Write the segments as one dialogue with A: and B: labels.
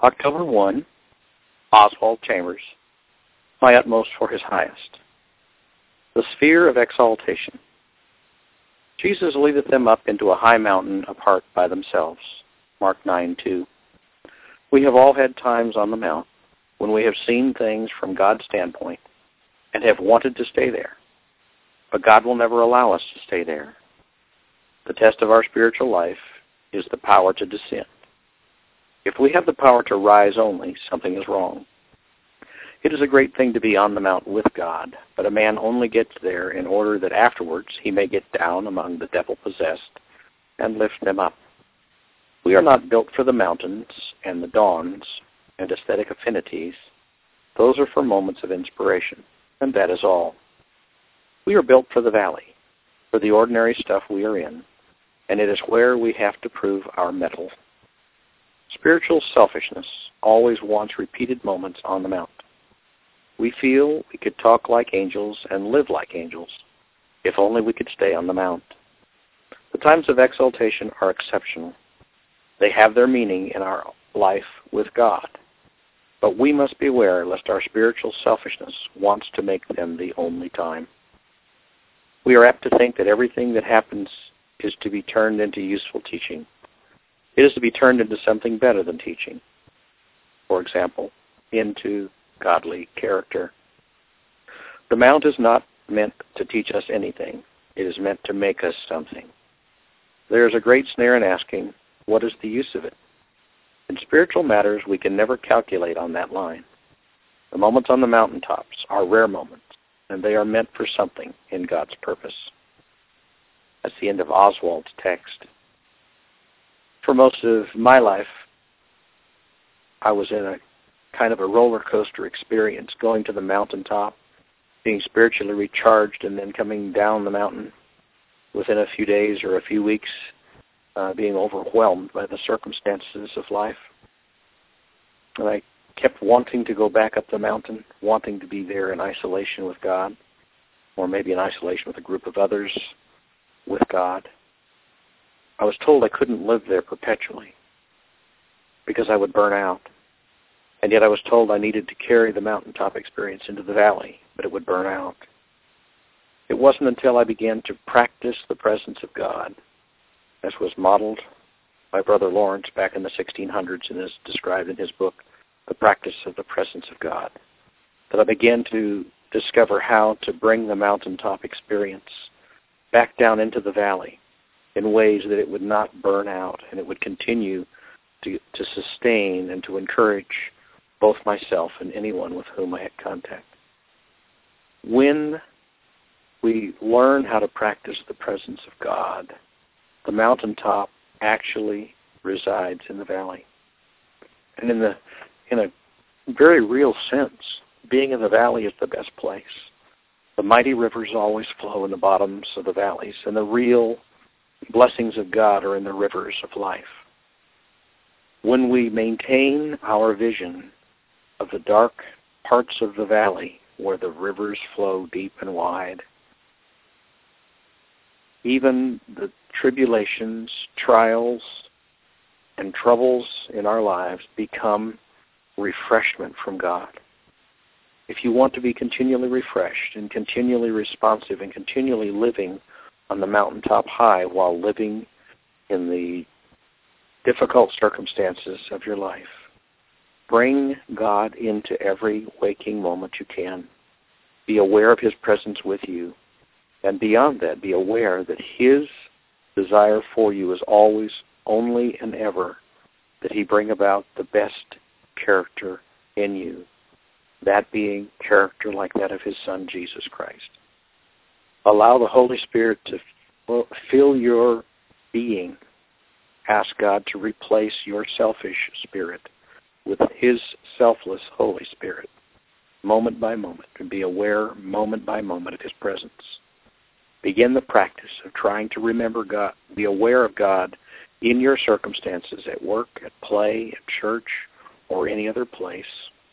A: October 1, Oswald Chambers, My Utmost for His Highest. The sphere of exaltation. Jesus leadeth them up into a high mountain apart by themselves. Mark 9:2. We have all had times on the mount when we have seen things from God's standpoint and have wanted to stay there. But God will never allow us to stay there. The test of our spiritual life is the power to descend. If we have the power to rise only, something is wrong. It is a great thing to be on the mount with God, but a man only gets there in order that afterwards he may get down among the devil-possessed and lift them up. We are not built for the mountains and the dawns and aesthetic affinities. Those are for moments of inspiration, and that is all. We are built for the valley, for the ordinary stuff we are in, and it is where we have to prove our mettle. Spiritual selfishness always wants repeated moments on the mount. We feel we could talk like angels and live like angels, if only we could stay on the mount. The times of exaltation are exceptional. They have their meaning in our life with God. But we must be aware lest our spiritual selfishness wants to make them the only time. We are apt to think that everything that happens is to be turned into useful teaching. It is to be turned into something better than teaching. For example, into godly character. The mount is not meant to teach us anything. It is meant to make us something. There is a great snare in asking, what is the use of it? In spiritual matters, we can never calculate on that line. The moments on the mountaintops are rare moments, and they are meant for something in God's purpose. That's the end of Oswald's text. For most of my life, I was in a kind of a roller coaster experience, going to the mountaintop, being spiritually recharged, and then coming down the mountain within a few days or a few weeks, being overwhelmed by the circumstances of life. And I kept wanting to go back up the mountain, wanting to be there in isolation with God, or maybe in isolation with a group of others with God. I was told I couldn't live there perpetually because I would burn out. And yet I was told I needed to carry the mountaintop experience into the valley, but it would burn out. It wasn't until I began to practice the presence of God, as was modeled by Brother Lawrence back in the 1600s and is described in his book, The Practice of the Presence of God, that I began to discover how to bring the mountaintop experience back down into the valley in ways that it would not burn out and it would continue to sustain and to encourage both myself and anyone with whom I had contact. When we learn how to practice the presence of God, the mountaintop actually resides in the valley. And in a very real sense, being in the valley is the best place. The mighty rivers always flow in the bottoms of the valleys, and the real blessings of God are in the rivers of life. When we maintain our vision of the dark parts of the valley where the rivers flow deep and wide, even the tribulations, trials, and troubles in our lives become refreshment from God. If you want to be continually refreshed and continually responsive and continually living on the mountaintop high while living in the difficult circumstances of your life, bring God into every waking moment you can. Be aware of His presence with you. And beyond that, be aware that His desire for you is always, only, and ever that He bring about the best character in you, that being character like that of His Son, Jesus Christ. Allow the Holy Spirit to fill your being. Ask God to replace your selfish spirit with His selfless Holy Spirit, moment by moment, and be aware moment by moment of His presence. Begin the practice of trying to remember God, be aware of God in your circumstances at work, at play, at church, or any other place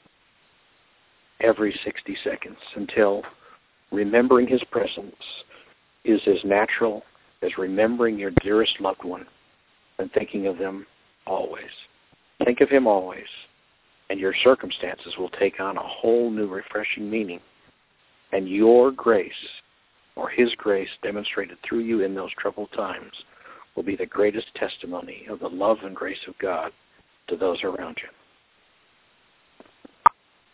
A: every 60 seconds until remembering His presence is as natural as remembering your dearest loved one and thinking of them always. Think of Him always. and your circumstances will take on a whole new refreshing meaning. And your grace, or His grace demonstrated through you in those troubled times, will be the greatest testimony of the love and grace of God to those around you.